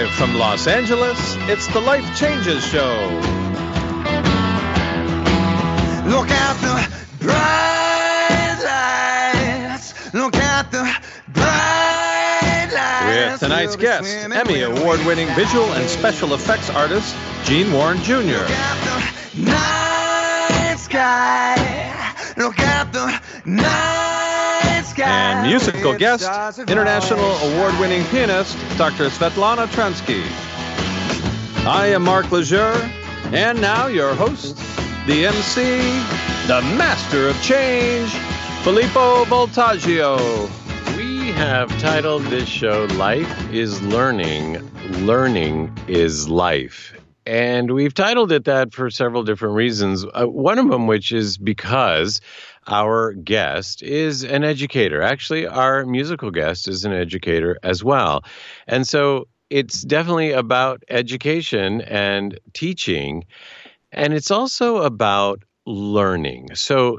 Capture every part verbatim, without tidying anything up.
Live from Los Angeles, it's the Life Changes Show. Look at the bright lights. Look at the bright lights. With tonight's guest, Emmy Award-winning visual and special effects artist, Gene Warren Junior Look at the night sky. Look at the night sky. And musical guest, international award-winning pianist, Doctor Svetlana Transky. I am Mark Lejeune, and now your host, the M C, the master of change, Filippo Voltaggio. We have titled this show, Life is Learning, Learning is Life. And we've titled it that for several different reasons. Uh, one of them, which is because our guest is an educator. Actually, our musical guest is an educator as well. And so it's definitely about education and teaching. And it's also about learning. So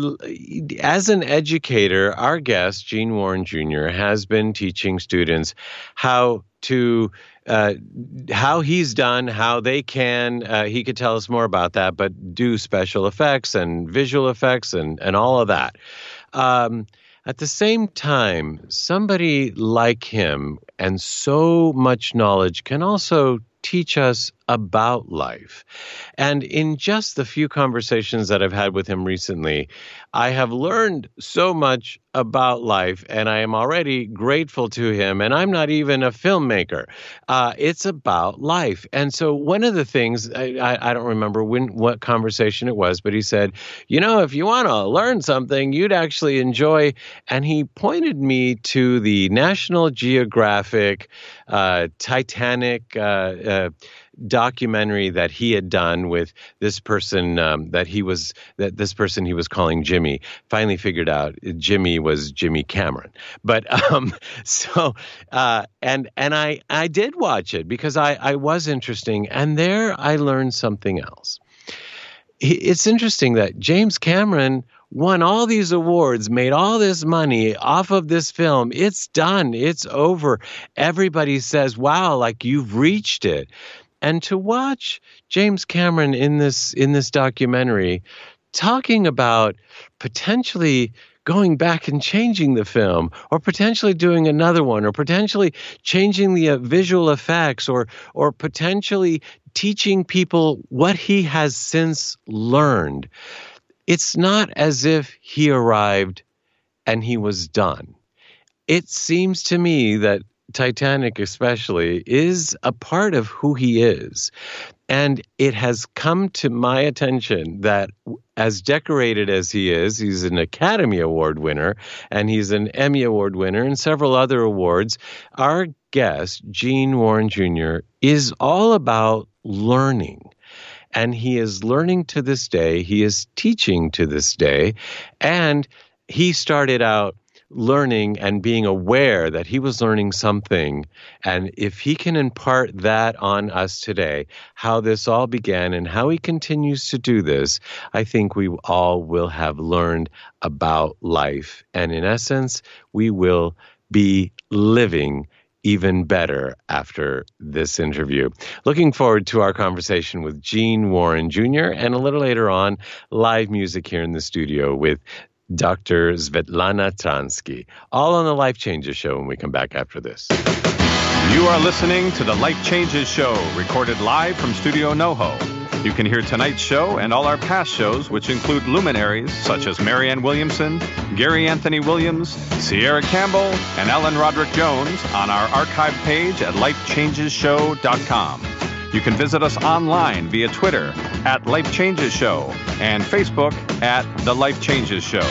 as an educator, our guest, Gene Warren Junior, has been teaching students how to Uh, how he's done, how they can, uh, he could tell us more about that, but do special effects and visual effects and, and all of that. Um, at the same time, somebody like him and so much knowledge can also teach us about life. And in just the few conversations that I've had with him recently, I have learned so much about life, and I am already grateful to him. And I'm not even a filmmaker. Uh, it's about life. And so one of the things, I, I, I don't remember when what conversation it was, but he said, you know, if you want to learn something, you'd actually enjoy. And he pointed me to the National Geographic uh, Titanic uh, uh, documentary that he had done with this person um, that he was that this person he was calling Jimmy. Finally figured out Jimmy was Jimmy Cameron. But um, so uh, and and I I did watch it because I I was interesting, and there I learned something else. It's interesting that James Cameron won all these awards, made all this money off of this film. It's done. It's over. Everybody says, wow, like you've reached it. And to watch James Cameron in this in this documentary talking about potentially going back and changing the film, or potentially doing another one, or potentially changing the uh, visual effects, or or potentially teaching people what he has since learned. It's not as if he arrived and he was done. It seems to me that Titanic especially is a part of who he is. And it has come to my attention that as decorated as he is, he's an Academy Award winner, and he's an Emmy Award winner, and several other awards. Our guest, Gene Warren Junior, is all about learning. And he is learning to this day. He is teaching to this day. And he started out learning and being aware that he was learning something. And if he can impart that on us today, how this all began and how he continues to do this, I think we all will have learned about life. And in essence, we will be living even better after this interview. Looking forward to our conversation with Gene Warren Junior, and a little later on, live music here in the studio with Doctor Svetlana Transky, all on the Life Changes Show when we come back after this. You are listening to the Life Changes Show, recorded live from Studio NoHo. You can hear tonight's show and all our past shows, which include luminaries such as Marianne Williamson, Gary Anthony Williams, Sierra Campbell, and Ellen Roderick Jones on our archive page at life changes show dot com. You can visit us online via Twitter at Life Changes Show and Facebook at The Life Changes Show.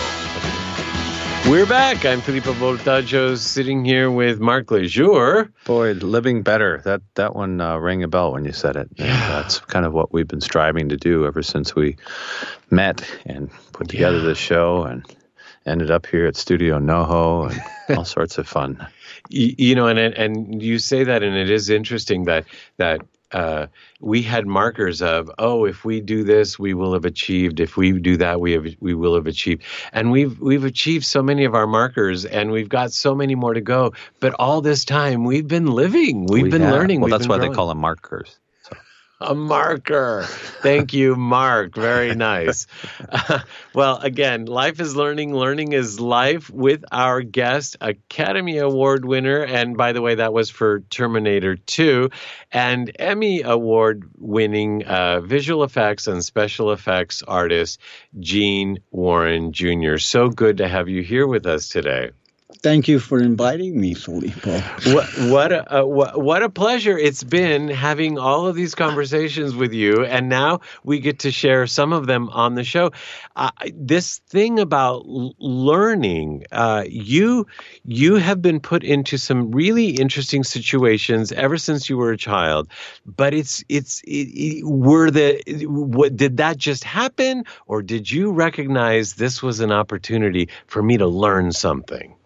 We're back. I'm Filippo Voltaggio, sitting here with Mark Lejeune. Boy, living better. That that one uh, rang a bell when you said it. And Yeah. that's kind of what we've been striving to do ever since we met and put together Yeah. this show and ended up here at Studio NoHo and all sorts of fun. You, you know, and and you say that, and it is interesting that that uh, we had markers of, oh, if we do this, we will have achieved. If we do that, we have we will have achieved. And we've we've achieved so many of our markers, and we've got so many more to go. But all this time, we've been living. We've We been have. learning. Well, we've that's been why growing. they call them markers. So. A marker. Thank you, Mark. Very nice. Uh, well, again, Life is Learning, Learning is Life with our guest, Academy Award winner. And by the way, that was for Terminator two, and Emmy Award winning uh, visual effects and special effects artist, Gene Warren Junior So good to have you here with us today. Thank you for inviting me, Filippo. What what a uh, what, what a pleasure it's been having all of these conversations with you, and now we get to share some of them on the show. Uh, this thing about l- learning, uh, you you have been put into some really interesting situations ever since you were a child. But it's it's it, it, were the what did that just happen, or did you recognize this was an opportunity for me to learn something?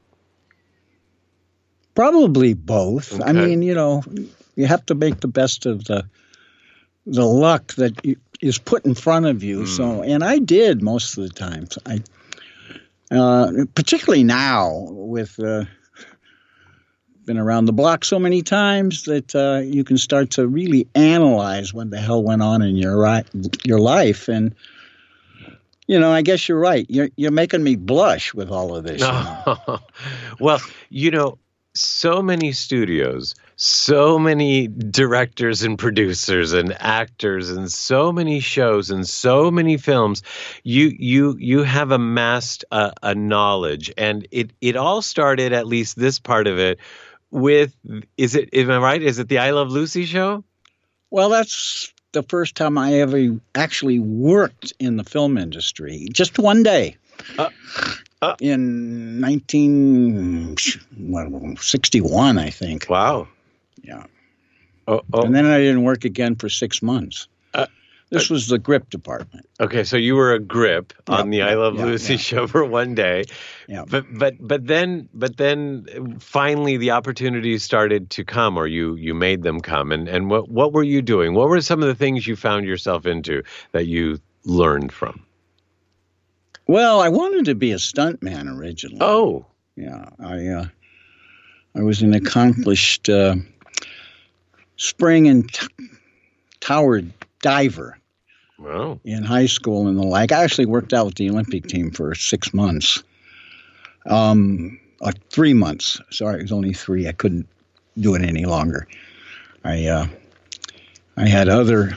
Probably both. I Okay. mean, you know, you have to make the best of the the luck that you, is put in front of you. So, and I did most of the times. I, uh, particularly now, with uh, been around the block so many times that uh, you can start to really analyze what the hell went on in your ri- your life. And you know, I guess you're right. You're you're making me blush with all of this. you know. Well, you know, so many studios, so many directors and producers and actors and so many shows and so many films, you you you have amassed a, a knowledge, and it it all started, at least this part of it, with, is it, am I right? Is it the I Love Lucy show? Well, that's the first time I ever actually worked in the film industry. Just one day. Uh, uh. In nineteen sixty-one, I think. Wow. Yeah. Oh, oh. And then I didn't work again for six months. Uh, this was the grip department. Okay, so you were a grip on Yeah, the I Love yeah, Lucy yeah. show for one day. Yeah. But but but then but then finally the opportunities started to come, or you you made them come. And and what what were you doing? What were some of the things you found yourself into that you learned from? Well, I wanted to be a stuntman originally. Oh, Yeah, I uh, I was an accomplished uh, spring and t- tower diver wow. in high school and the like. I actually worked out with the Olympic team for six months. Um, uh, three months. Sorry, it was only three. I couldn't do it any longer. I uh, I had other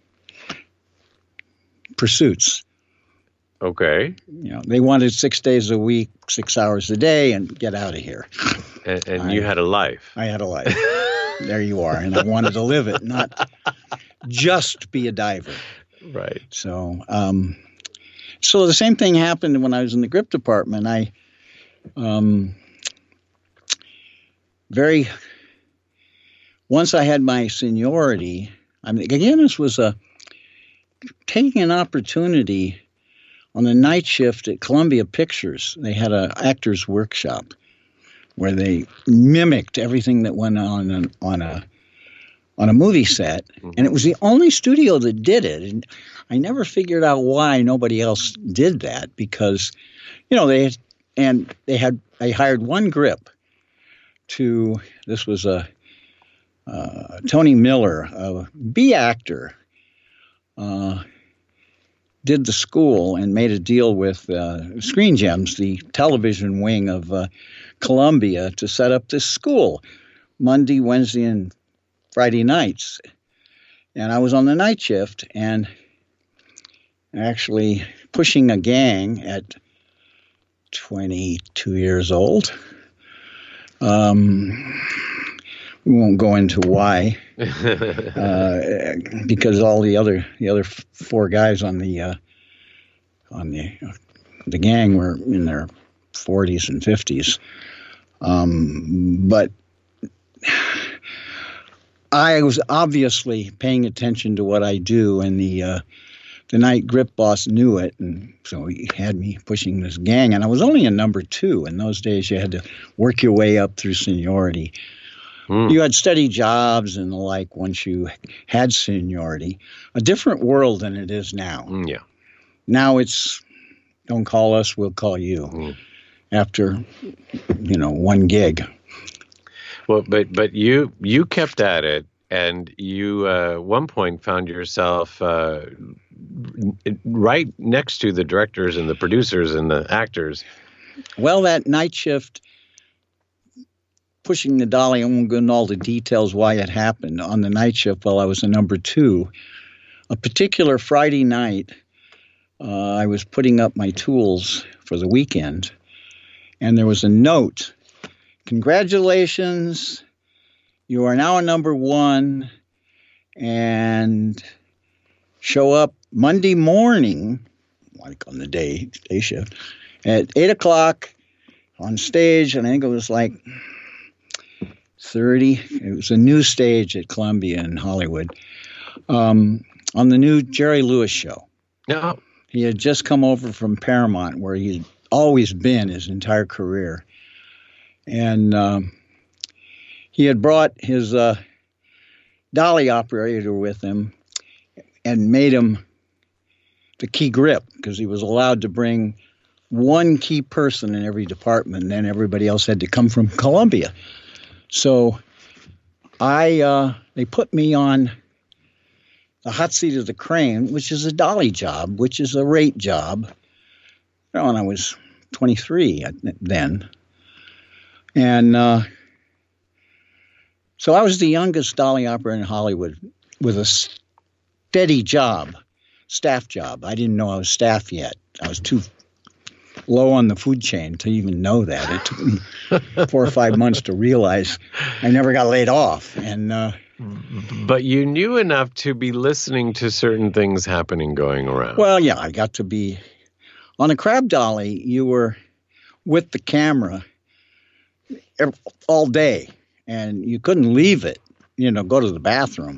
pursuits. Okay. You know, they wanted six days a week, six hours a day, and get out of here. And, and I- you had a life. I had a life. There you are, and I wanted to live it, not just be a diver. Right. So, um, so the same thing happened when I was in the grip department. I, um, very, once I had my seniority, I mean, again, this was a, taking an opportunity on the night shift at Columbia Pictures. They had an actors workshop where they mimicked everything that went on on, on a on a movie set, and it was the only studio that did it. And I never figured out why nobody else did that, because, you know, they had, and they had they hired one grip to. This was a uh, Tony Miller, a B actor, uh, did the school and made a deal with uh, Screen Gems, the television wing of uh, Columbia, to set up this school Monday, Wednesday, and Friday nights. And I was on the night shift and actually pushing a gang at twenty-two years old. Um, we won't go into why, uh, because all the other the other f- four guys on the uh, on the uh, the gang were in their forties and fifties. Um, but I was obviously paying attention to what I do, and the uh, the night grip boss knew it, and so he had me pushing this gang. And I was only a number two. In those days, you had to work your way up through seniority. Mm. You had steady jobs and the like once you had seniority. A different world than it is now. Mm, yeah. Now it's, don't call us, we'll call you. Mm. After, you know, one gig. Well, but but you you kept at it, and you uh, at one point found yourself uh, right next to the directors and the producers and the actors. Well, that night shift, pushing the dolly, I won't go into all the details why it happened. On the night shift while I was a number two, a particular Friday night, uh, I was putting up my tools for the weekend, and there was a note. Congratulations, you are now a number one, and show up Monday morning, like on the day, day shift, at eight o'clock on stage, and I think it was like thirty. It was a new stage at Columbia in Hollywood, um, on the new Jerry Lewis show. No. He had just come over from Paramount, where he'd always been his entire career. And um, he had brought his uh, dolly operator with him and made him the key grip, because he was allowed to bring one key person in every department, and then everybody else had to come from Columbia. So I, uh, they put me on the hot seat of the crane, which is a dolly job, which is a rate job. You know, and I was twenty-three then. And uh, so I was the youngest dolly operator in Hollywood with a steady job, staff job. I didn't know I was staff yet. I was too low on the food chain to even know that. It took me four or five months to realize I never got laid off. And uh, but you knew enough to be listening to certain things happening going around. Well, yeah, I got to be on a crab dolly. You were with the camera all day, and you couldn't leave it, you know, go to the bathroom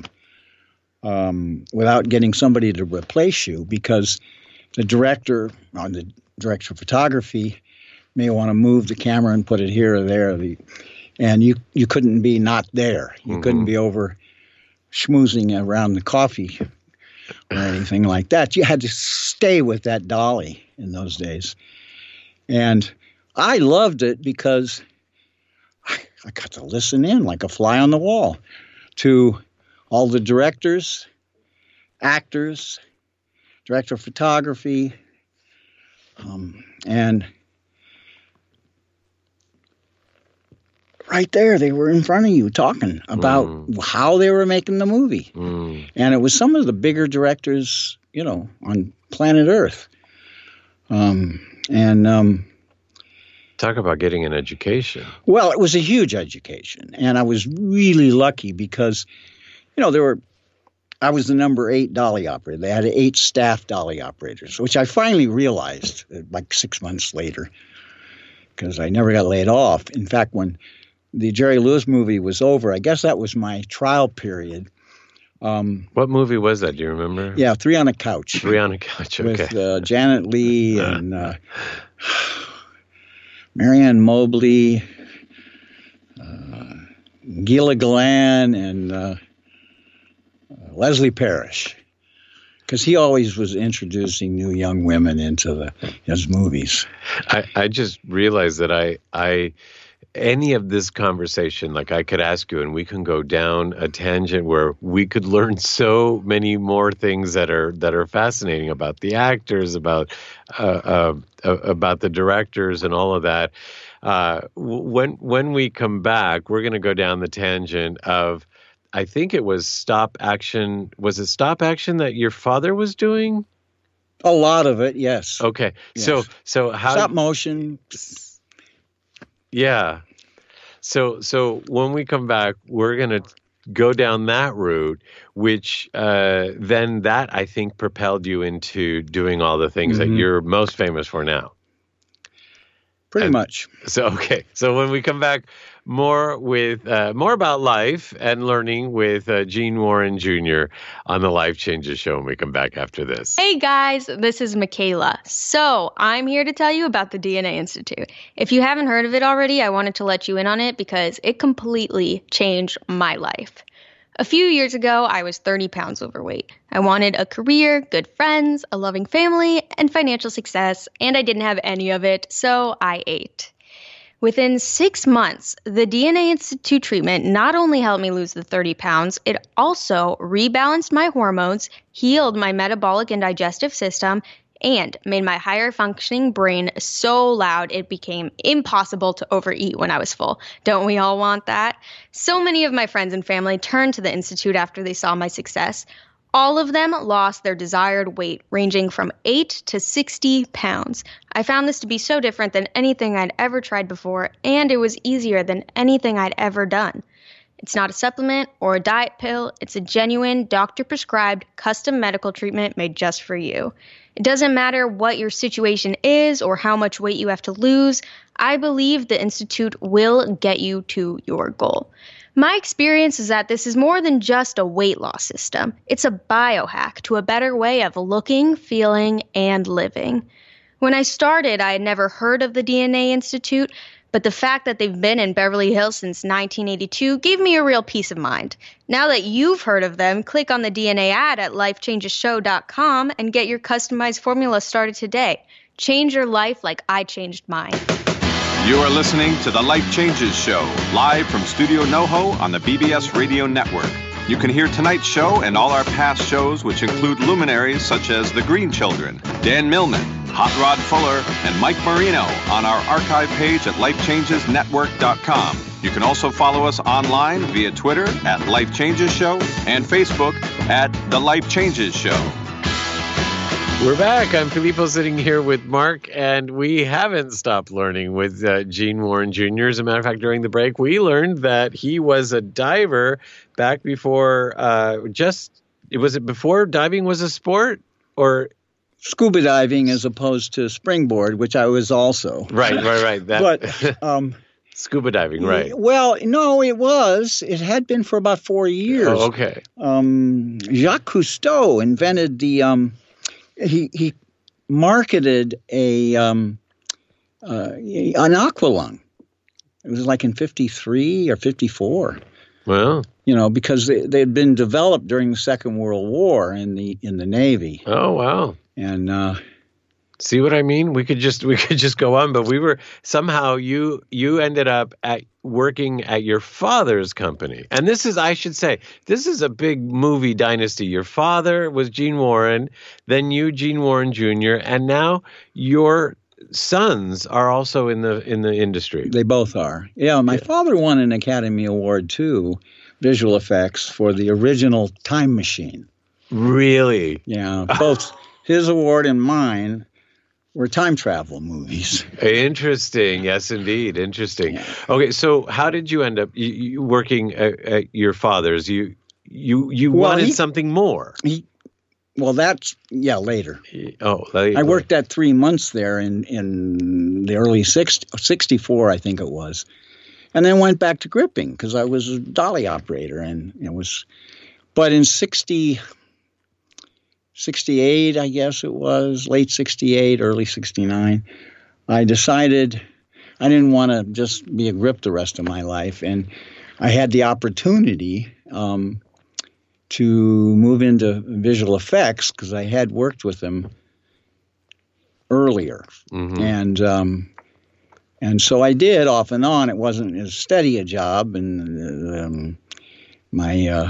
um, without getting somebody to replace you, because the director, or the director of photography, may want to move the camera and put it here or there, the, and you, you couldn't be not there. You mm-hmm. couldn't be over schmoozing around the coffee or anything like that. You had to stay with that dolly in those days. And I loved it because I got to listen in like a fly on the wall to all the directors, actors, director of photography, um, and right there they were in front of you talking about mm. how they were making the movie. Mm. And it was some of the bigger directors, you know, on planet Earth. Um, and... Um, Talk about getting an education. Well, it was a huge education, and I was really lucky because, you know, there were, I was the number eight dolly operator. They had eight staff dolly operators, which I finally realized like six months later, because I never got laid off. In fact, when the Jerry Lewis movie was over, I guess that was my trial period. Um, what movie was that? Do you remember? Yeah, Three on a Couch. Three on a Couch, okay. With uh, Janet Leigh and... Uh, Marianne Mobley, uh, Gila Galan, and uh, uh, Leslie Parrish, because he always was introducing new young women into the, his movies. I, I just realized that I, I, any of this conversation, like I could ask you, and we can go down a tangent where we could learn so many more things that are that are fascinating about the actors, about uh, uh, about the directors, and all of that. Uh, when when we come back, we're going to go down the tangent of, I think it was stop action. Was it stop action that your father was doing? A lot of it, yes. Okay, yes. so so how stop motion. Yeah. So so when we come back, we're going to go down that route, which uh, then that, I think, propelled you into doing all the things mm-hmm. that you're most famous for now. Pretty And much. So, okay. So when we come back, more with uh, more about life and learning with uh, Gene Warren Junior on the Life Changes Show when we come back after this. Hey guys, this is Michaela. So I'm here to tell you about the D N A Institute. If you haven't heard of it already, I wanted to let you in on it because it completely changed my life. A few years ago, I was thirty pounds overweight. I wanted a career, good friends, a loving family, and financial success, and I didn't have any of it, so I ate. Within six months, the D N A Institute treatment not only helped me lose the thirty pounds, it also rebalanced my hormones, healed my metabolic and digestive system, and made my higher functioning brain so loud it became impossible to overeat when I was full. Don't we all want that? So many of my friends and family turned to the Institute after they saw my success. All of them lost their desired weight, ranging from eight to sixty pounds. I found this to be so different than anything I'd ever tried before, and it was easier than anything I'd ever done. It's not a supplement or a diet pill. It's a genuine, doctor-prescribed, custom medical treatment made just for you. It doesn't matter what your situation is or how much weight you have to lose. I believe the Institute will get you to your goal. My experience is that this is more than just a weight loss system. It's a biohack to a better way of looking, feeling, and living. When I started, I had never heard of the D N A Institute, but the fact that they've been in Beverly Hills since nineteen eighty-two gave me a real peace of mind. Now that you've heard of them, click on the D N A ad at life changes show dot com and get your customized formula started today. Change your life like I changed mine. You are listening to The Life Changes Show, live from Studio NoHo on the B B S Radio Network. You can hear tonight's show and all our past shows, which include luminaries such as The Green Children, Dan Millman, Hot Rod Fuller, and Mike Marino on our archive page at life changes network dot com. You can also follow us online via Twitter at Life Changes Show and Facebook at The Life Changes Show. We're back. I'm Filippo sitting here with Mark, and we haven't stopped learning with uh, Gene Warren Junior As a matter of fact, during the break, we learned that he was a diver back before uh, just, was it before diving was a sport? Or Scuba diving as opposed to springboard, which I was also. Right, right, right. That, But um, scuba diving, right. Well, no, it was. It had been for about four years. Oh, okay. Um, Jacques Cousteau invented the... Um, He he marketed a um, uh, an aqualung. It was like in fifty-three or fifty-four. Well, you know, because they they had been developed during the Second World War in the in the Navy. oh, wow. And uh, See what I mean? We could just we could just go on, but we were somehow you you ended up at working at your father's company. And this is, I should say, this is a big movie dynasty. Your father was Gene Warren, then you, Gene Warren Junior, and now your sons are also in the in the industry. they both are. Yeah, my Yeah. father won an Academy Award too, visual effects, for the original Time Machine. Really? Yeah, both his award and mine were time travel movies. Interesting. Yes, indeed. Interesting. Yeah. Okay, so how did you end up you, you working at, at your father's? You you you Well, wanted he- something more. He, well, that's yeah later. Oh, that- I worked that three months there in, in the early sixty, sixty-four, I think it was. And then went back to gripping because I was a dolly operator. And it was, but in sixty, sixty-eight, I guess it was, late sixty-eight, early sixty-nine, I decided I didn't want to just be a grip the rest of my life. And I had the opportunity um, to move into visual effects because I had worked with them earlier. Mhm. And um, and so I did off and on. It wasn't as steady a job. And um, my uh,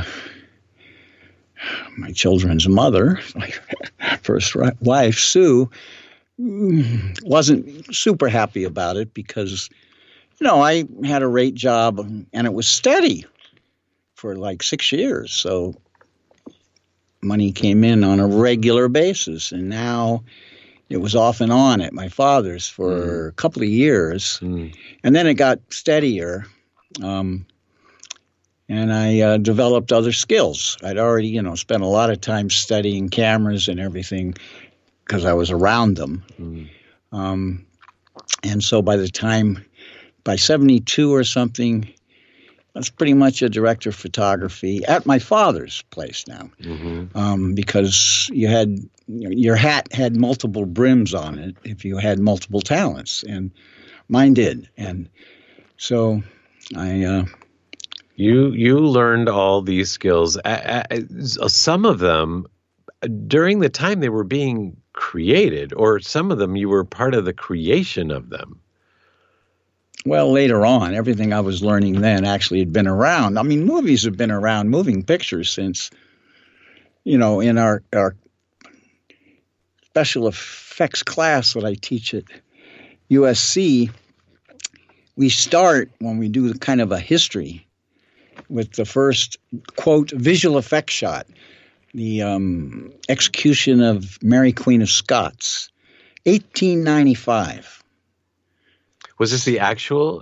my children's mother, my first ri- wife, Sue, mm, wasn't super happy about it because, you know, I had a rate job and it was steady for like six years. So money came in on a regular basis. And now it was off and on at my father's for a couple of years. Mm. And then it got steadier. Um, and I uh, developed other skills. I'd already, you know, spent a lot of time studying cameras and everything because I was around them. Mm. Um, And so by the time, by seventy-two or something, I was pretty much a director of photography at my father's place now, Mm-hmm. um, because you had your hat had multiple brims on it if you had multiple talents, and mine did. And so I, uh, You you learned all these skills. A- a- Some of them during the time they were being created, or some of them you were part of the creation of them. well, later on, everything I was learning then actually had been around. I mean, movies have been around, moving pictures, since, you know, in our, our special effects class that I teach at U S C, we start when we do kind of a history with the first, quote, visual effect shot, the um, execution of Mary Queen of Scots, eighteen ninety-five. Was this the actual?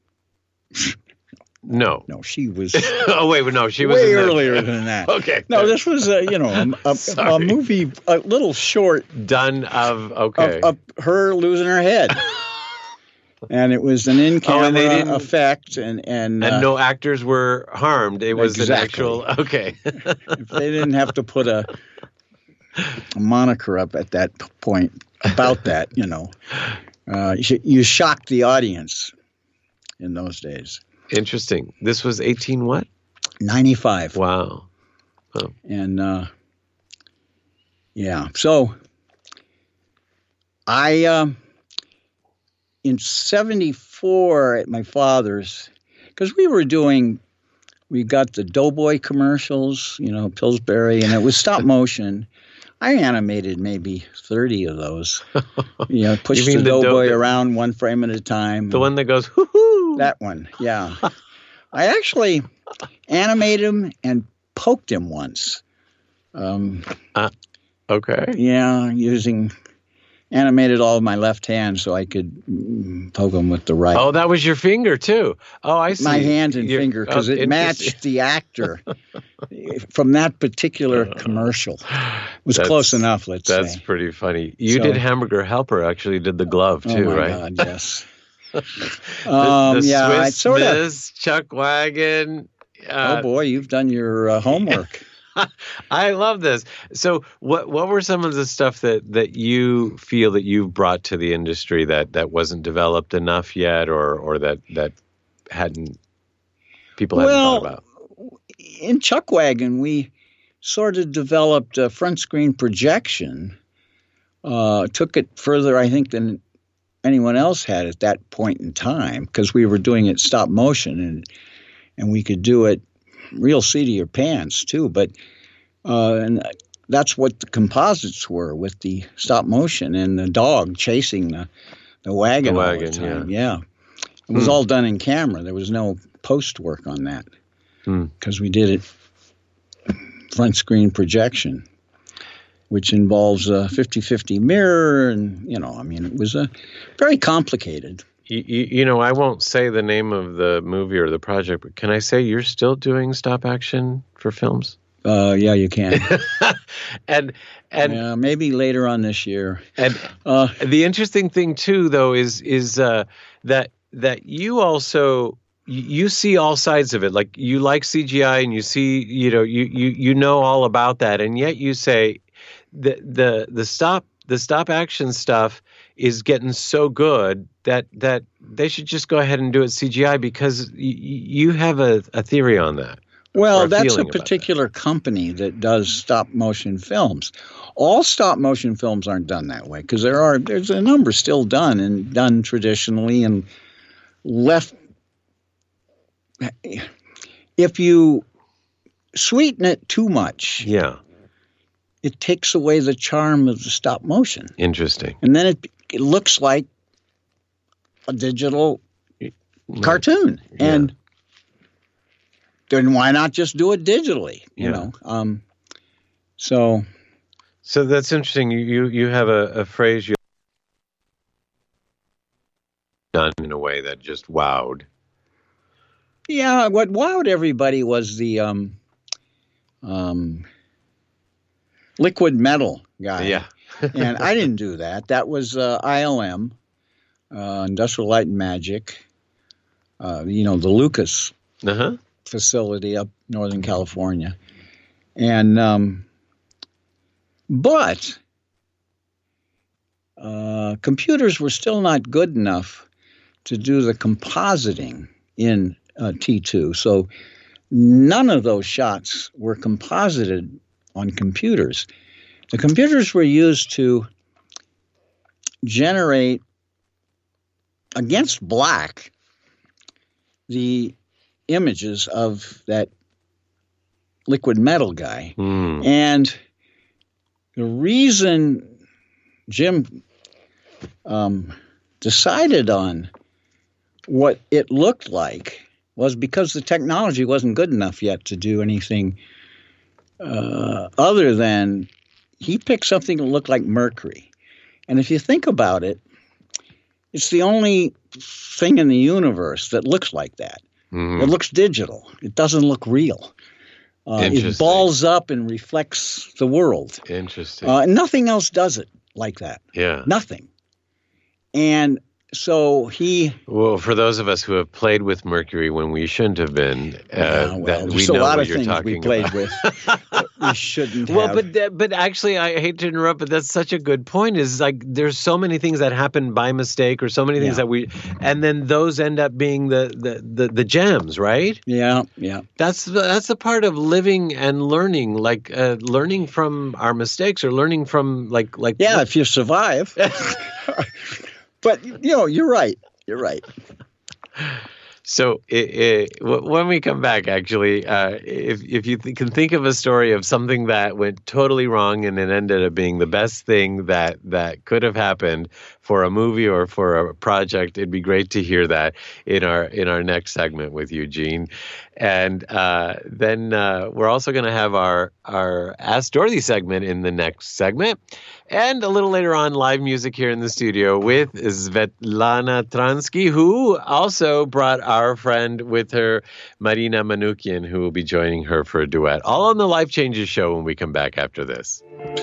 No. No, she was Oh wait, no, she was way in the- earlier than that. Okay. No, this was a, you know, a, a, a Sorry. movie, a little short Done of okay. of, of her losing her head. And it was an Oh, in-camera and they didn't- effect, and and, and uh, no actors were harmed. It was Exactly. an actual okay. if they didn't have to put a, a moniker up at that point about that, you know, uh, you, you shocked the audience in those days. Interesting. This was eighteen what? ninety-five. Wow. And uh, yeah, so I um, in seventy-four at my father's, because we were doing, we got the Doughboy commercials, you know, Pillsbury, and it was stop motion. I animated maybe thirty of those. You know, pushed You the mean the Doughboy dough- around one frame at a time. The one that goes hoo hoo. That one, yeah. I actually animated him and poked him once. Um, Okay. yeah, using animated all of my left hand so I could mm, poke him with the right. Oh, that was your finger too. Oh, I see. my hand and You're- finger, because oh, it interesting. matched the actor from that particular commercial. It was That's- close enough, let's That's say. pretty funny. You So- did Hamburger Helper. Actually, did the glove Oh too, my right? God, yes. The, um, the yeah, I Swiss sort of. Miss Chuck Wagon. Uh, Oh boy, you've done your uh, homework. I love this. So, what what were some of the stuff that, that you feel that you've brought to the industry that, that wasn't developed enough yet, or or that that hadn't people hadn't Well, thought about? In Chuckwagon, we sort of developed a front screen projection. Uh, took it further, I think, than anyone else had at that point in time, because we were doing it stop motion, and and we could do it real seat of your pants too. But uh, and that's what the composites were, with the stop motion and the dog chasing the the wagon, The all wagon, the time. Yeah, it was Hmm. all done in camera. There was no post work on that, Hmm. because we did it front screen projection, which involves a fifty-fifty mirror, and you know, I mean, it was a very complicated. You, you, you know, I won't say the name of the movie or the project, but can I say you're still doing stop action for films? Uh, yeah, you can. and and yeah, maybe later on this year. and Uh, the interesting thing too, though, is is uh, that that you also you you see all sides of it. Like, you like C G I, and you see, you know, you you you know all about that, and yet you say the the the stop the stop action stuff is getting so good that that they should just go ahead and do it C G I, because y- y- you have a, a theory on that. or well, a that's a feeling about that. particular company that does stop motion films. All stop motion films aren't done that way, because there are there's a number still done and done traditionally and left. If you sweeten it too much, Yeah, it takes away the charm of the stop motion, interesting. and then it, it looks like a digital cartoon. Yeah. And then why not just do it digitally? You Yeah. know, um, so So that's interesting. You you, you have a, a phrase you done in a way that just wowed. yeah, what wowed everybody was the um, um, liquid metal guy. Yeah. And I didn't do that. That was uh, I L M. Uh, uh, Industrial Light and Magic, uh, you know, the Lucas Uh-huh. facility up Northern California. And, um, but uh, computers were still not good enough to do the compositing in uh, T two. So none of those shots were composited on computers. The computers were used to generate against black the images of that liquid metal guy. Mm. And the reason Jim um, decided on what it looked like was because the technology wasn't good enough yet to do anything uh, other than he picked something that looked like mercury. And if you think about it, it's the only thing in the universe that looks like that. Mhm. It looks digital. It doesn't look real. Uh, it Interesting. balls up and reflects the world. Interesting. Uh, nothing else does it like that. yeah. Nothing. And so he, Well, for those of us who have played with mercury when we shouldn't have been, uh, uh, well, that we there's know a lot what of you're things talking we played about. with that we shouldn't Well, have. but that, but actually, I hate to interrupt, but that's such a good point. Is like there's so many things that happen by mistake, or so many things Yeah. that we, and then those end up being the the the, the gems, right? yeah, yeah. That's the, that's the part of living and learning, like uh, learning from our mistakes, or learning from like like Yeah, if you survive. But, you know, you're right. You're right. So it, it, w- when we come back, actually, uh, if if you th- can think of a story of something that went totally wrong and it ended up being the best thing that that could have happened for a movie or for a project, it'd be great to hear that in our in our next segment with Eugene. And uh, then uh, we're also going to have our our Ask Dorothy segment in the next segment. And a little later on, live music here in the studio with Svetlana Transky, who also brought our friend with her, Marina Manukian, who will be joining her for a duet. All on the Life Changes show when we come back after this.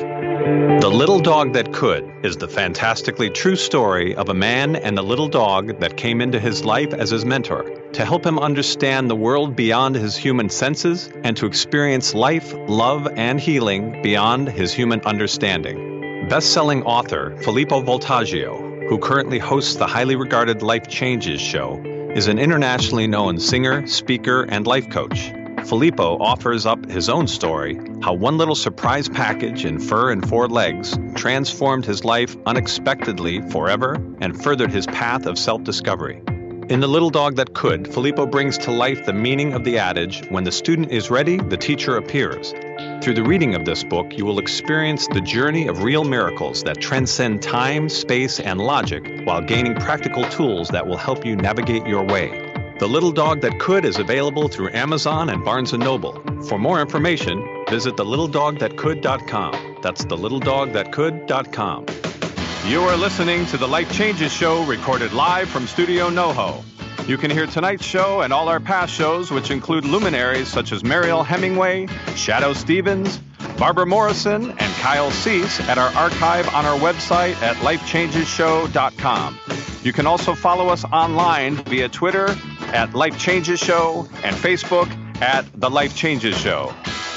The Little Dog That Could is the fantastically true story of a man and the little dog that came into his life as his mentor to help him understand the world beyond his human senses and to experience life, love, and healing beyond his human understanding. Best-selling author Filippo Voltaggio, who currently hosts the highly regarded Life Changes show, is an internationally known singer, speaker, and life coach. Filippo offers up his own story, how one little surprise package in fur and four legs transformed his life unexpectedly forever and furthered his path of self-discovery. In The Little Dog That Could, Filippo brings to life the meaning of the adage, when the student is ready, the teacher appears. Through the reading of this book, you will experience the journey of real miracles that transcend time, space, and logic while gaining practical tools that will help you navigate your way. The Little Dog That Could is available through Amazon and Barnes and Noble. For more information, visit the little dog that could dot com. That's the little dog that could dot com. You are listening to the Life Changes show, recorded live from Studio NoHo. You can hear tonight's show and all our past shows, which include luminaries such as Mariel Hemingway, Shadow Stevens, Barbara Morrison, and Kyle Cease at our archive on our website at life changes show dot com. You can also follow us online via Twitter at Life Changes Show and Facebook at The Life Changes Show.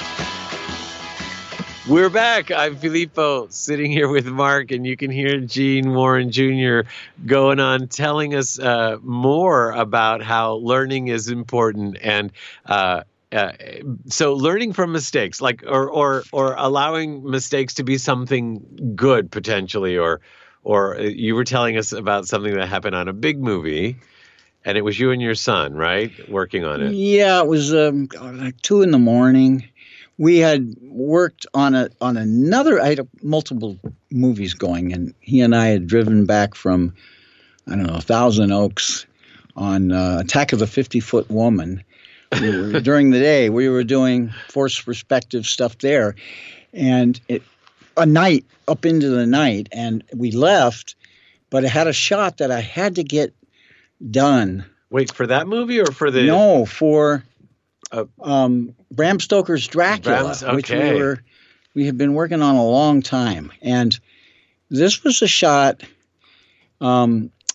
We're back. I'm Filippo, sitting here with Mark, and you can hear Gene Warren Junior going on telling us uh, more about how learning is important, and uh, uh, so learning from mistakes, like or or or allowing mistakes to be something good potentially, or or you were telling us about something that happened on a big movie. And it was you and your son, right, working on it? Yeah, it was um, like two in the morning. We had worked on a on another. I had multiple movies going, and he and I had driven back from, I don't know, Thousand Oaks on uh, Attack of the fifty-Foot Woman. We were, during the day, we were doing forced perspective stuff there, and it, a night up into the night, and we left, but I had a shot that I had to get done. Wait, for that movie or for the No, for Uh, um, Bram Stoker's Dracula, Bram's- which okay. we were we had been working on a long time, and this was a shot. Um,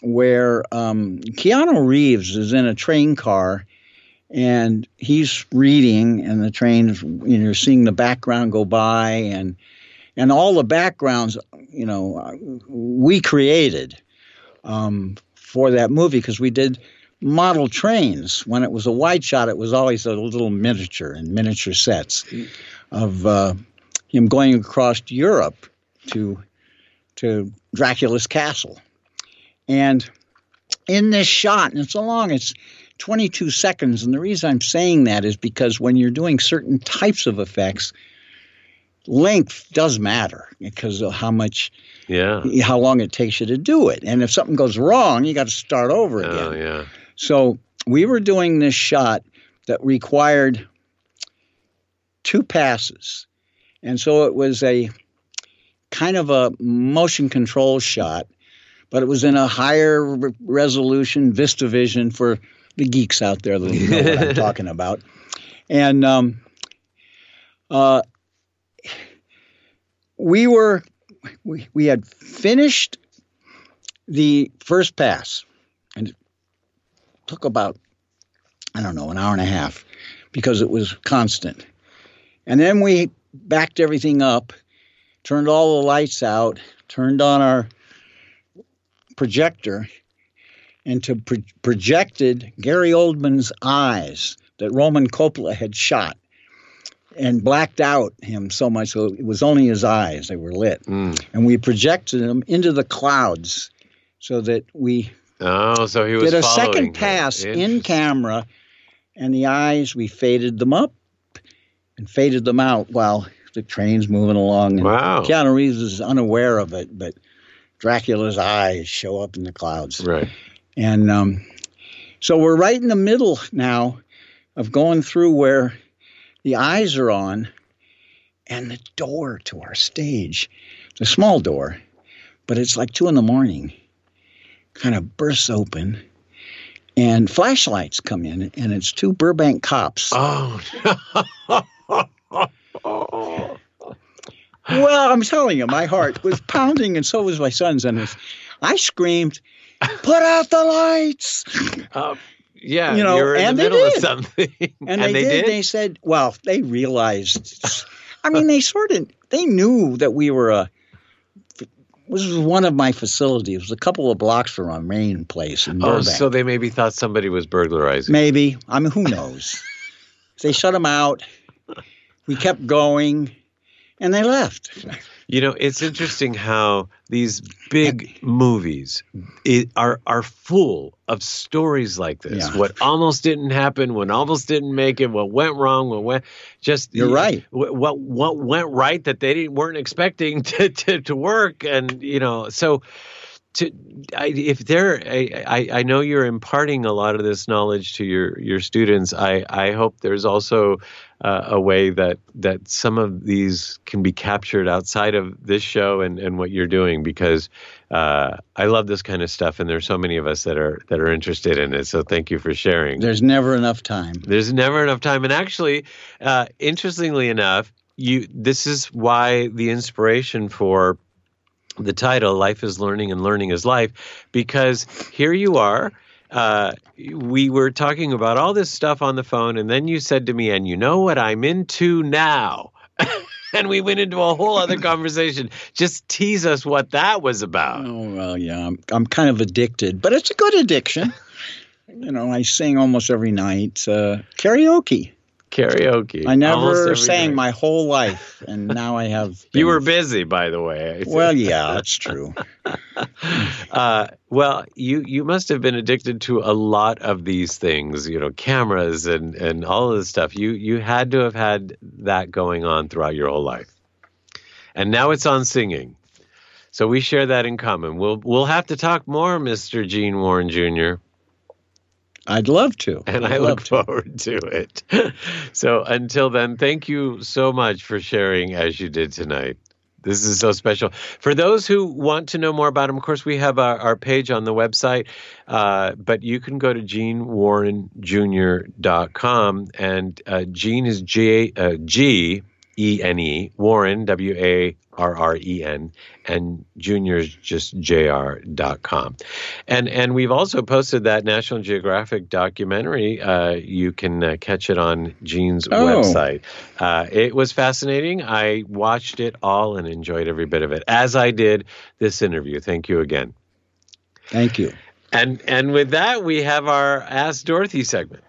where um, Keanu Reeves is in a train car, and he's reading, and the train's, you know, you're seeing the background go by, and and all the backgrounds, you know, we created um, for that movie because we did model trains. When it was a wide shot, it was always a little miniature and miniature sets of uh, him going across Europe to to Dracula's castle. And in this shot, and it's so long, it's twenty-two seconds. And the reason I'm saying that is because when you're doing certain types of effects, length does matter because of how much, Yeah. how long it takes you to do it. And if something goes wrong, you got to start over again. Oh, yeah. So we were doing this shot that required two passes. And so it was a kind of a motion control shot, but it was in a higher re- resolution, VistaVision for the geeks out there that know what I'm talking about. And um, uh, we were, we, we had finished the first pass, and it took about, I don't know, an hour and a half because it was constant. And then we backed everything up, turned all the lights out, turned on our projector, and to pro- projected Gary Oldman's eyes that Roman Coppola had shot and blacked out him so much so it was only his eyes, they were lit. Mm. And we projected them into the clouds so that we Oh, so he was did a following second him. pass in Interesting. camera, and the eyes, we faded them up and faded them out while the train's moving along. And Wow. Keanu Reeves is unaware of it, but Dracula's eyes show up in the clouds. Right. And um, so we're right in the middle now of going through where the eyes are on, and the door to our stage, it's a small door, but it's like two in the morning, kind of bursts open, and flashlights come in, and it's two Burbank cops. Oh, Well, I'm telling you, my heart was pounding, and so was my son's. And it's, I screamed, "Put out the lights!" uh, yeah, You know, you're in and the they middle of did. something. And, they, did. They said, well, they realized. I mean, they sort of they knew that we were a. This was one of my facilities. It was a couple of blocks from our main place in Oh, Burbank. so they maybe thought somebody was burglarizing. Maybe. I mean, who knows? They shut them out. We kept going, and they left. You know, it's interesting how these big movies it, are are full of stories like this. Yeah. What almost didn't happen, what almost didn't make it, what went wrong, what went just You're right. What what, what went right that they didn't, weren't expecting to, to to work, and you know, so. To, I, if they're, I, I, I know you're imparting a lot of this knowledge to your, your students. I, I hope there's also uh, a way that, that some of these can be captured outside of this show and, and what you're doing, because uh, I love this kind of stuff, and there's so many of us that are that are interested in it. So thank you for sharing. There's never enough time. There's never enough time, and actually, uh, interestingly enough, you this is why the inspiration for the title, Life is Learning and Learning is Life, because here you are. Uh, we were talking about all this stuff on the phone, and then you said to me, and you know what I'm into now? And we went into a whole other conversation. Just tease us what that was about. Oh, well, yeah, I'm, I'm kind of addicted, but it's a good addiction. You know, I sing almost every night. Uh, karaoke. Karaoke. I Almost never every sang night. my whole life, and now I have. You were been- busy, by the way. Well, yeah, that's true. Uh, well, you, you must have been addicted to a lot of these things, you know, cameras and, and all of this stuff. You you had to have had that going on throughout your whole life. And now it's on singing. So we share that in common. We'll we'll have to talk more, Mister Gene Warren Junior I'd love to. And I'd I love look to. forward to it. So until then, thank you so much for sharing as you did tonight. This is so special. For those who want to know more about him, of course, we have our, our page on the website, uh, but you can go to gene warren junior dot com, and uh, Gene is G, uh, G E N E, Warren, W A R R E N, and Junior's just J R dot com. And and we've also posted that National Geographic documentary. Uh, you can uh, catch it on Gene's Oh. website. Uh, it was fascinating. I watched it all and enjoyed every bit of it, as I did this interview. Thank you again. Thank you. And and with that, we have our Ask Dorothy segment.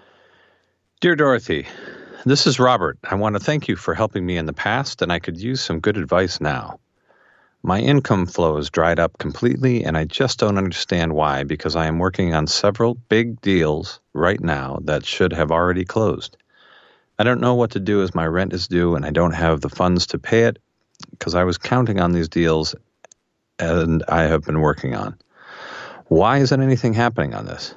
Dear Dorothy, this is Robert. I want to thank you for helping me in the past, and I could use some good advice now. My income flow has dried up completely, and I just don't understand why, because I am working on several big deals right now that should have already closed. I don't know what to do as my rent is due, and I don't have the funds to pay it, because I was counting on these deals and I have been working on. Why isn't anything happening on this?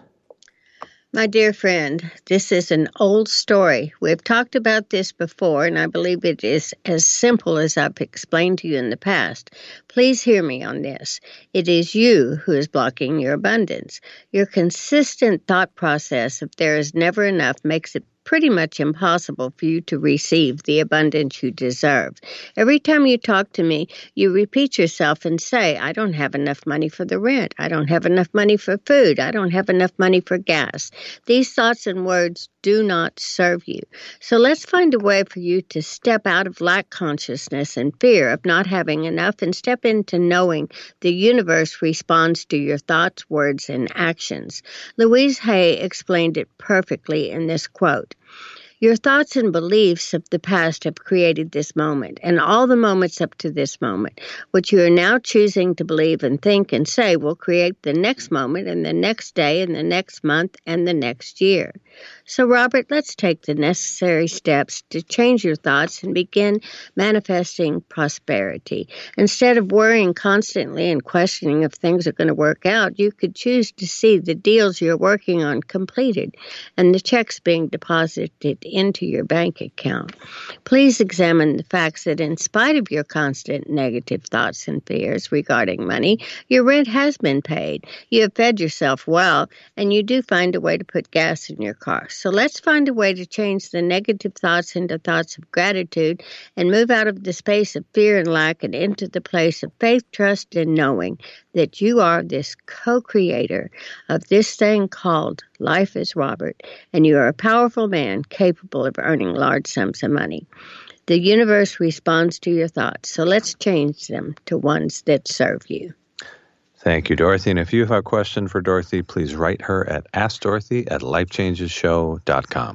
My dear friend, this is an old story. We've talked about this before, and I believe it is as simple as I've explained to you in the past. Please hear me on this. It is you who is blocking your abundance. Your consistent thought process of there is never enough makes it pretty much impossible for you to receive the abundance you deserve. Every time you talk to me, you repeat yourself and say, I don't have enough money for the rent. I don't have enough money for food. I don't have enough money for gas. These thoughts and words do not serve you. So let's find a way for you to step out of lack consciousness and fear of not having enough and step into knowing the universe responds to your thoughts, words, and actions. Louise Hay explained it perfectly in this quote. Your thoughts and beliefs of the past have created this moment and all the moments up to this moment. What you are now choosing to believe and think and say will create the next moment and the next day and the next month and the next year. So, Robert, let's take the necessary steps to change your thoughts and begin manifesting prosperity. Instead of worrying constantly and questioning if things are going to work out, you could choose to see the deals you're working on completed and the checks being deposited into your bank account. Please examine the facts that in spite of your constant negative thoughts and fears regarding money, your rent has been paid, you have fed yourself well, and you do find a way to put gas in your car. So let's find a way to change the negative thoughts into thoughts of gratitude and move out of the space of fear and lack and into the place of faith, trust, and knowing that you are this co-creator of this thing called Life is Robert, and you are a powerful man capable of earning large sums of money. The universe responds to your thoughts, so let's change them to ones that serve you. Thank you, Dorothy. And if you have a question for Dorothy, please write her at ask dorothy at life changes show dot com.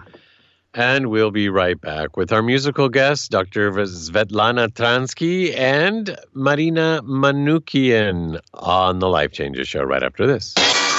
And we'll be right back with our musical guests, Doctor Svetlana Transky and Marina Manukian on the Life Changes Show right after this.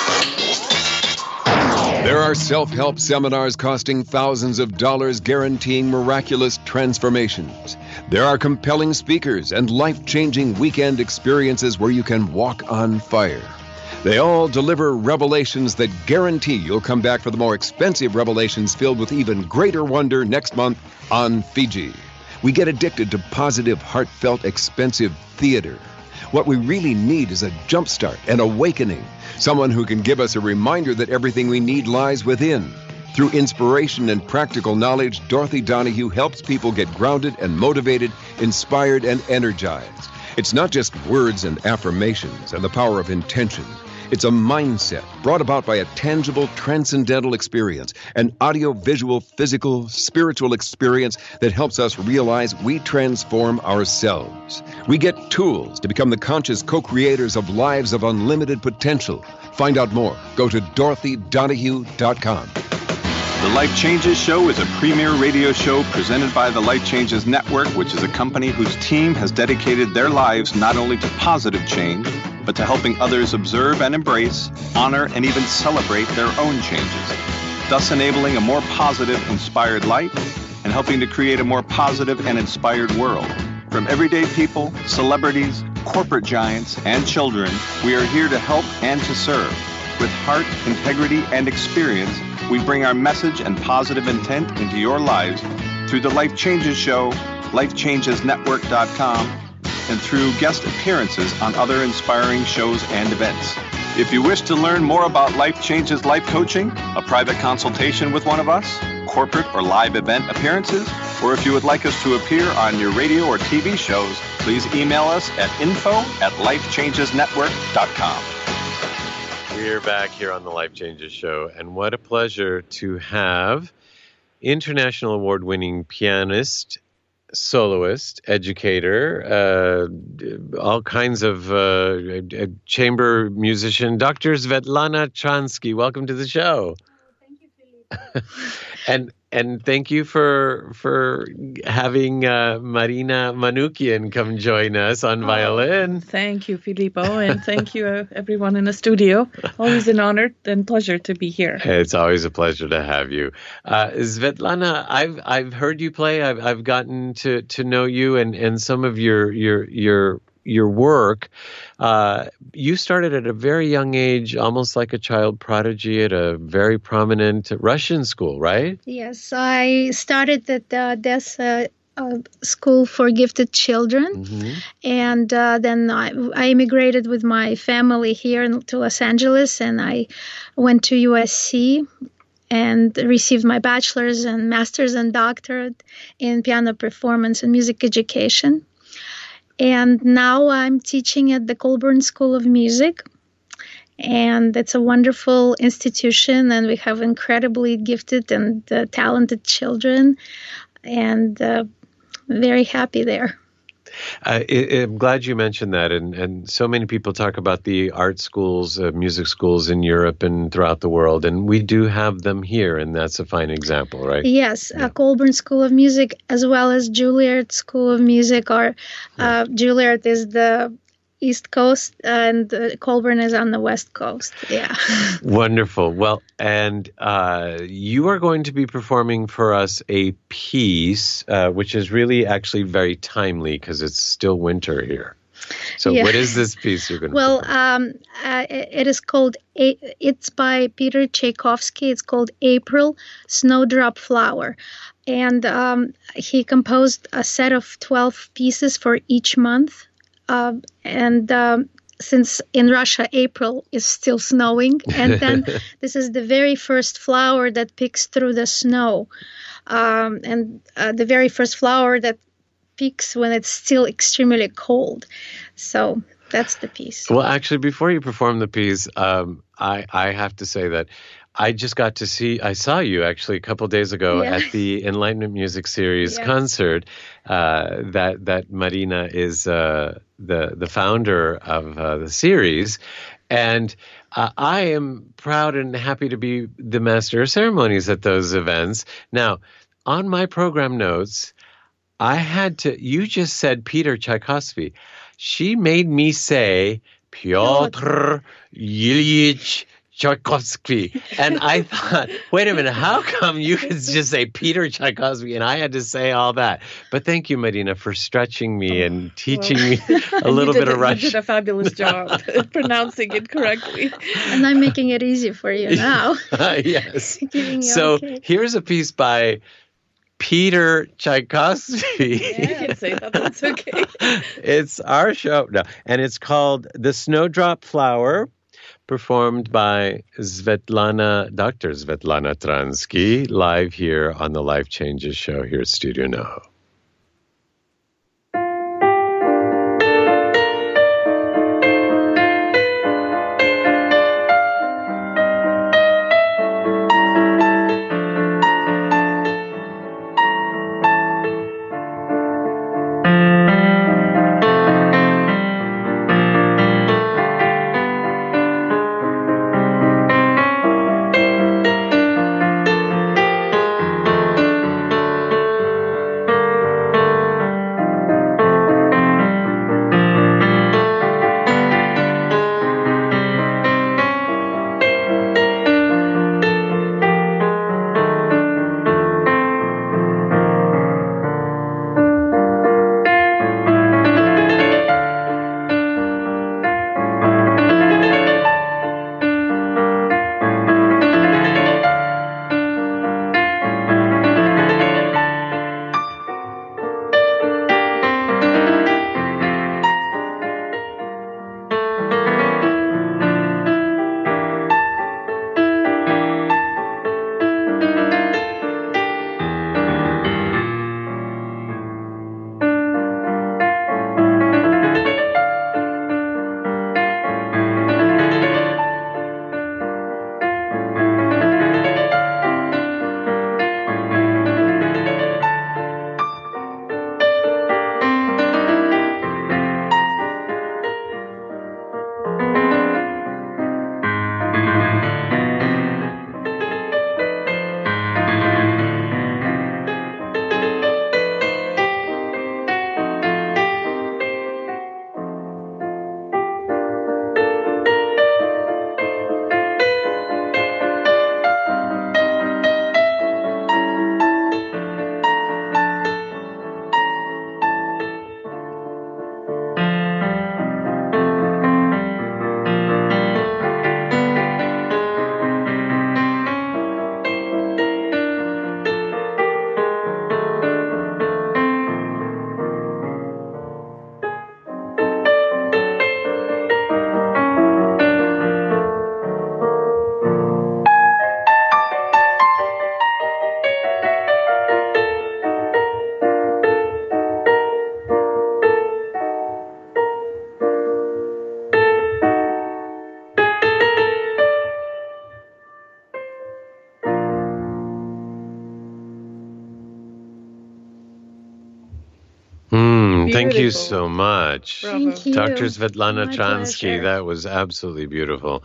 There are self-help seminars costing thousands of dollars guaranteeing miraculous transformations. There are compelling speakers and life-changing weekend experiences where you can walk on fire. They all deliver revelations that guarantee you'll come back for the more expensive revelations filled with even greater wonder next month on Fiji. We get addicted to positive, heartfelt, expensive theater. What we really need is a jumpstart, an awakening, someone who can give us a reminder that everything we need lies within. Through inspiration and practical knowledge, Dorothy Donahue helps people get grounded and motivated, inspired and energized. It's not just words and affirmations and the power of intention. It's a mindset brought about by a tangible, transcendental experience, an audio-visual, physical, spiritual experience that helps us realize we transform ourselves. We get tools to become the conscious co-creators of lives of unlimited potential. Find out more. Go to dorothy donahue dot com. The Life Changes Show is a premier radio show presented by the Life Changes Network, which is a company whose team has dedicated their lives not only to positive change, but to helping others observe and embrace, honor, and even celebrate their own changes, thus enabling a more positive, inspired life and helping to create a more positive and inspired world. From everyday people, celebrities, corporate giants, and children, we are here to help and to serve. With heart, integrity, and experience, we bring our message and positive intent into your lives through the Life Changes Show, life changes network dot com, and through guest appearances on other inspiring shows and events. If you wish to learn more about Life Changes Life Coaching, a private consultation with one of us, corporate or live event appearances, or if you would like us to appear on your radio or T V shows, please email us at info at life changes network dot com. We're back here on the Life Changes Show, and what a pleasure to have international award-winning pianist, soloist, educator, uh, all kinds of uh, chamber musician, Doctor Svetlana Transky. Welcome to the show. Oh, thank you, Philip. and and thank you for for having uh, Marina Manukian come join us on Oh, violin. Thank you, Filippo, and thank you, uh, everyone in the studio. Always an honor and pleasure to be here. It's always a pleasure to have you, uh, Svetlana. I've I've heard you play. I've I've gotten to, to know you and, and some of your your your your work. Uh, you started at a very young age, almost like a child prodigy at a very prominent Russian school, right? Yes, I started at the Odessa uh, School for Gifted Children, Mm-hmm. and uh, then I, I immigrated with my family here in, to Los Angeles, and I went to U S C and received my bachelor's and master's and doctorate in piano performance and music education. And now I'm teaching at the Colburn School of Music. And it's a wonderful institution, and we have incredibly gifted and uh, talented children, and uh, very happy there. Uh, I, I'm glad you mentioned that, and, and so many people talk about the art schools, uh, music schools in Europe and throughout the world, and we do have them here, and that's a fine example, right? Yes, Yeah. uh, Colburn School of Music as well as Juilliard School of Music. Are uh, Juilliard is the East Coast, and uh, Colburn is on the West Coast. Yeah. Wonderful. Well, and uh, you are going to be performing for us a piece, uh, which is really actually very timely because it's still winter here. So Yeah. what is this piece you're going to Well, perform? um, uh, it is called, A- it's by Peter Tchaikovsky. It's called April Snowdrop Flower. And um, he composed a set of twelve pieces for each month. Uh, and um, since in Russia, April is still snowing, and then this is the very first flower that peeks through the snow. Um, and uh, the very first flower that peaks when it's still extremely cold. So that's the piece. Well, actually, before you perform the piece, um, I, I have to say that I just got to see, I saw you actually a couple days ago Yeah. at the Enlightenment Music Series Yes. concert uh, that that Marina is uh, the, the founder of uh, the series. And uh, I am proud and happy to be the master of ceremonies at those events. Now, on my program notes, I had to, you just said Peter Tchaikovsky. She made me say Pyotr Ilyich Tchaikovsky. And I thought, wait a minute, how come you could just say Peter Tchaikovsky and I had to say all that? But thank you, Marina, for stretching me and teaching me a little you bit did, of Russian. You did a fabulous job pronouncing it correctly. And I'm making it easy for you now. Yes. Giving you So okay. here's a piece by Peter Tchaikovsky. You can say that. That's okay. It's our show. No. And it's called The Snowdrop Flower, performed by Svetlana, Doctor Svetlana Transky, live here on the Life Changes Show here at Studio NoHo. Thank Thank you Beautiful. so much. Bravo. Thank you. Doctor Svetlana My Transky, pleasure. that was absolutely beautiful.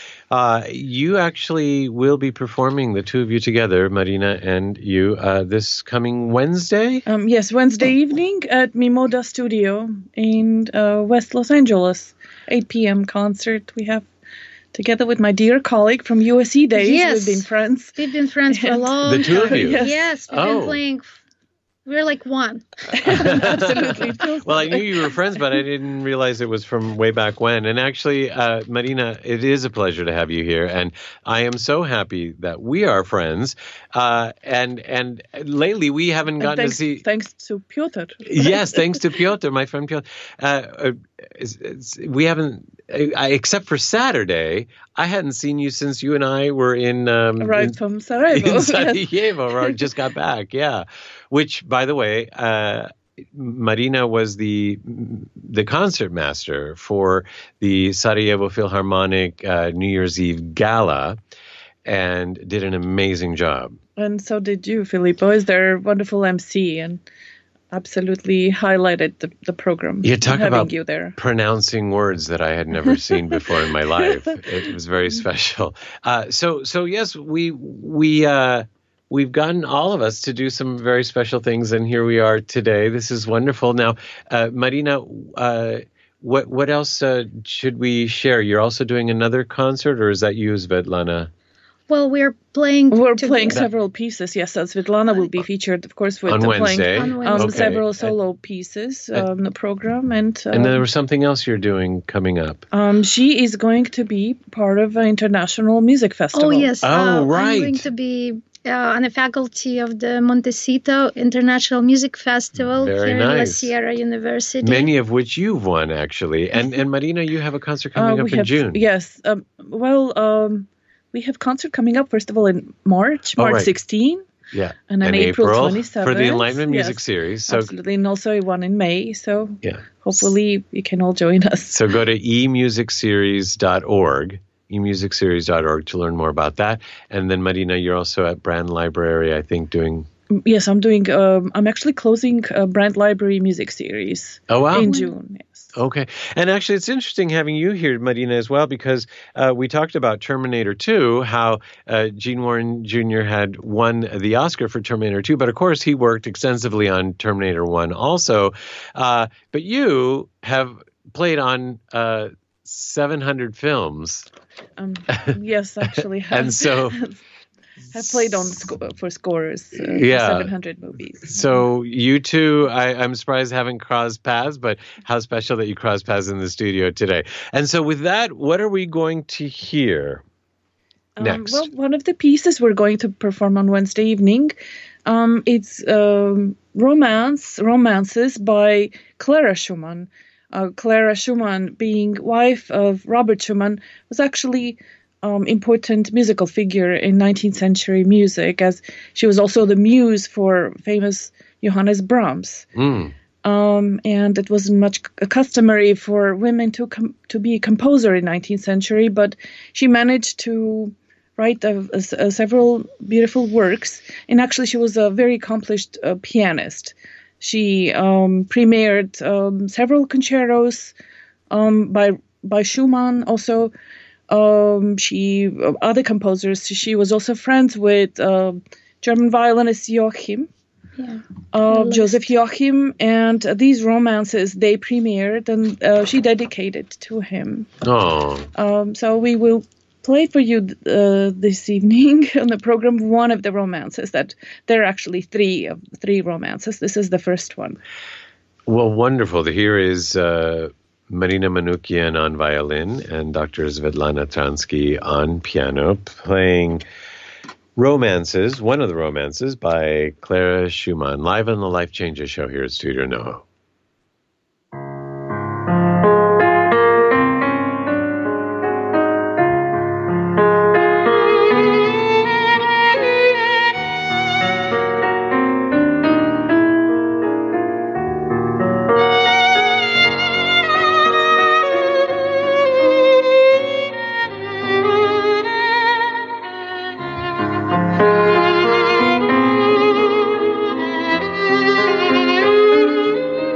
Uh, you actually will be performing, the two of you together, Marina and you, uh, this coming Wednesday? Um, yes, Wednesday evening at Mimoda Studio in uh, West Los Angeles. eight p.m. concert we have together with my dear colleague from U S C days. Yes. We've been friends. We've been friends for a And- long The two of time. you? Yes. Yes, we've Oh. been playing. We're like one. Absolutely. Well, I knew you were friends, but I didn't realize it was from way back when. And actually, uh, Marina, it is a pleasure to have you here. And I am so happy that we are friends. Uh, and and lately, we haven't And gotten thanks, to see... thanks to Piotr. Yes, thanks to Piotr, my friend Piotr. Uh, uh, it's, it's, we haven't, I, except for Saturday, I hadn't seen you since you and I were in... Um, Arrived in, from Sarajevo. in Sarajevo, or just got back, yeah. Which, by the way, uh, Marina was the the concert master for the Sarajevo Philharmonic uh, New Year's Eve Gala, and did an amazing job. And so did you, Filippo, as their wonderful M C, and absolutely highlighted the, the program. You talk having about you there. pronouncing words that I had never seen before in my life. It was very special. Uh, so, so yes, we we uh, we've gotten all of us to do some very special things, and here we are today. This is wonderful. Now, uh, Marina, uh, what what else uh, should we share? You're also doing another concert, or is that you, Svetlana? Well, we're playing. We're to- playing several pieces. Yes, so Svetlana will be featured, of course, with On the Wednesday? playing On um, Wednesday. several Okay. solo pieces on the program, and, um, And then there was something else you're doing coming up. um, she is going to be part of an international music festival. Oh yes. Oh, uh, right. I'm going to be uh, on the faculty of the Montecito International Music Festival Very here in La nice. Sierra University. Many of which you've won, actually. And and Marina, you have a concert coming Uh, up we in have, June. Yes. Um, well, um, we have concert coming up first of all in March, Oh, March right. sixteenth, Yeah. and then In April April twenty-seventh for the Enlightenment Music Yes, Series. So absolutely, and also one in May. So yeah. hopefully you can all join us. So go to e music series dot org, e music series dot org to learn more about that. And then Marina, you're also at Brand Library, I think, doing. Yes, I'm doing. Um, I'm actually closing a Brand Library music series Oh wow. in June. Yes. Okay. And actually, it's interesting having you here, Marina, as well, because uh, we talked about Terminator two, how uh, Gene Warren Junior had won the Oscar for Terminator two. But of course, he worked extensively on Terminator one also. Uh, but you have played on uh, seven hundred films. Um, yes, actually. And so- I played on sco- for scores. Uh, Yeah. seven hundred movies. So you two, I, I'm surprised haven't crossed paths, but how special that you crossed paths in the studio today. And so with that, what are we going to hear Um, next? well, one of the pieces we're going to perform on Wednesday evening, um, it's um, romance, romances by Clara Schumann. Uh, Clara Schumann, being wife of Robert Schumann, was actually um, important musical figure in nineteenth century music, as she was also the muse for famous Johannes Brahms. Mm. Um, and it wasn't much c- customary for women to com- to be a composer in nineteenth century, but she managed to write a, a- a several beautiful works. And actually, she was a very accomplished uh, pianist. She um, premiered um, several concertos um, by by Schumann. Also, um, she uh, other composers. She was also friends with uh, German violinist Joachim. Yeah. Uh, List. Joseph Joachim, and uh, these romances they premiered, and uh, she dedicated to him. Oh, Um, so we will play for you uh, this evening on the program one of the romances. That there are actually three of three romances. This is the first one. well, wonderful. Here is uh, Marina Manoukian on violin and Doctor Svetlana Transky on piano, playing Romances, one of the romances by Clara Schumann, live on the Life Changes show here at Studio NoHo. Thank you.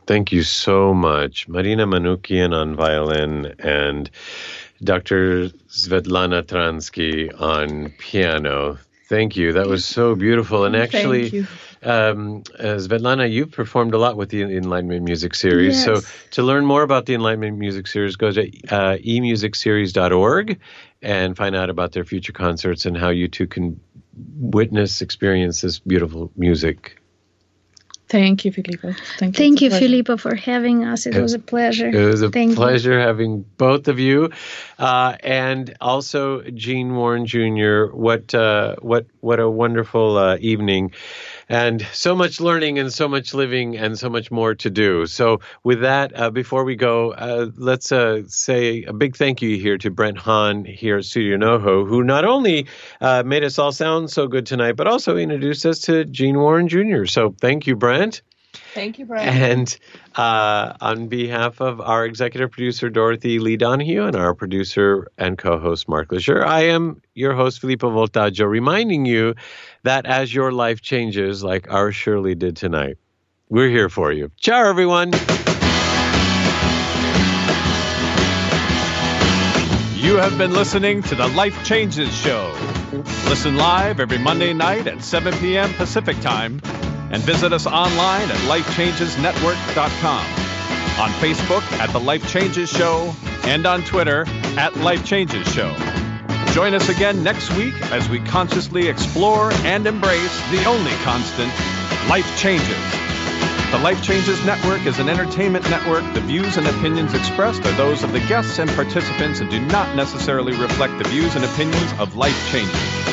Thank you so much. Marina Manoukian on violin and Doctor Svetlana Transky on piano. Thank you. That was so beautiful. And actually, um, uh, Svetlana, you've performed a lot with the Enlightenment Music Series. Yes. So to learn more about the Enlightenment Music Series, go to uh, e music series dot org and find out about their future concerts and how you too can witness, experience this beautiful music. Thank you, Filippo. Thank you, Thank you, It's a pleasure. Filippo, for having us. It was a pleasure. It was a Thank you. pleasure having both of you, uh, and also Gene Warren Junior What uh, what what a wonderful uh, evening, and so much learning, and so much living, and so much more to do. So with that, uh, before we go, uh, let's uh, say a big thank you here to Brent Hahn here at Studio NoHo, who not only uh, made us all sound so good tonight, but also introduced us to Gene Warren Junior So thank you, Brent. Thank you, Brian. And uh, on behalf of our executive producer, Dorothy Lee Donahue, and our producer and co-host, Mark Leisure, I am your host, Filippo Voltaggio, reminding you that as your life changes, like ours surely did tonight, we're here for you. Ciao, everyone. You have been listening to the Life Changes Show. Listen live every Monday night at seven p.m. Pacific Time, and visit us online at life changes network dot com, on Facebook at The Life Changes Show, and on Twitter at Life Changes Show. Join us again next week as we consciously explore and embrace the only constant, life changes. The Life Changes Network is an entertainment network. The views and opinions expressed are those of the guests and participants and do not necessarily reflect the views and opinions of Life Changes.